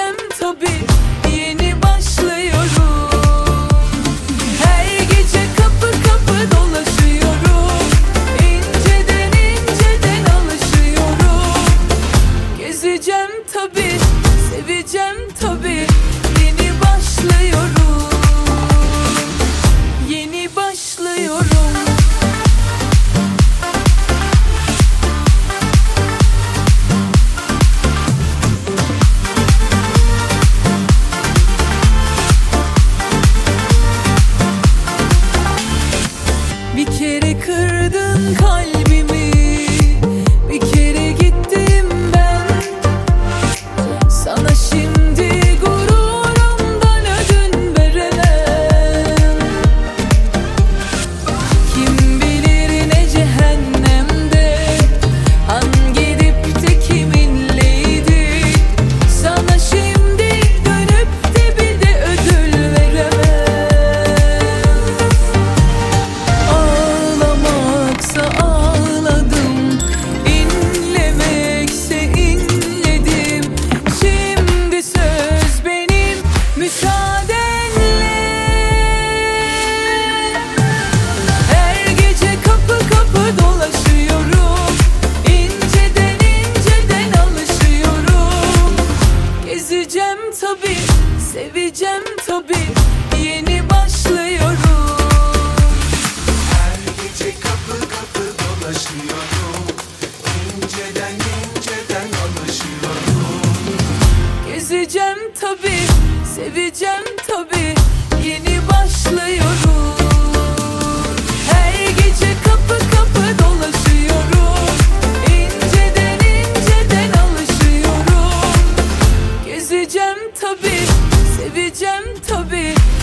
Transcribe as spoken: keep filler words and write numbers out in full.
Gezeceğim tabii, yeni başlıyorum. Her gece kapı kapı dolaşıyorum. İnceden inceden alışıyorum. Gezeceğim tabii, seveceğim tabii, yeni başlıyorum. Yeni başlıyorum. Bir kere kırdın kalbimi, bir kere gittim ben. Sana şimdi gururumdan ödün veremem. Kim bilir ne cehennemde, hangi dipte kiminleydi. Sana şimdi dönüp de bir de ödül veremem. Ağlamaksa ağladım, inlemekse inledim. Şimdi söz benim, müsaadenle. Her gece kapı kapı dolaşıyorum. İnceden inceden alışıyorum. Gezeceğim tabii, seveceğim tabii, yeni başlıyorum. Her gece kapı kapı dolaşıyorum. İnceden inceden alışıyorum. Gezeceğim tabii, seveceğim tabii, yeni başlıyorum. Her gece kapı kapı dolaşıyorum. İnceden inceden alışıyorum. Gezeceğim tabii, seveceğim tabii,